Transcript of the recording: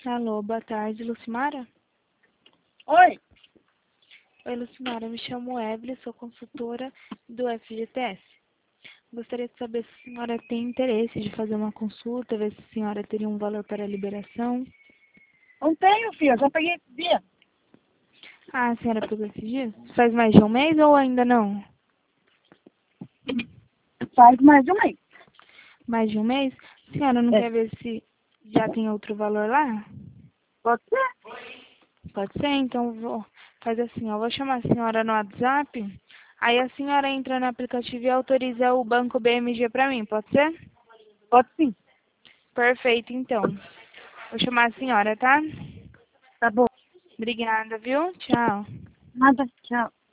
Alô, boa tarde, Lucimara? Oi, Oi, Lucimara, me chamo Evelyn, sou consultora do FGTS. Gostaria de saber se a senhora tem interesse de fazer uma consulta, ver se a senhora teria um valor para a liberação. não tenho, filha, já peguei esse dia. Ah, a senhora pegou esse dia? Faz mais de um mês ou ainda não? Faz mais de um mês. Mais de um mês? A senhora não É. quer ver se já tem outro valor lá? Pode ser? Pode ser, então faz assim, eu vou chamar a senhora no WhatsApp, aí a senhora entra no aplicativo e autoriza o banco BMG para mim, pode ser? Pode sim. Perfeito, então. Vou chamar a senhora, tá? Tá bom. Obrigada, viu? Tchau. Nada, tchau.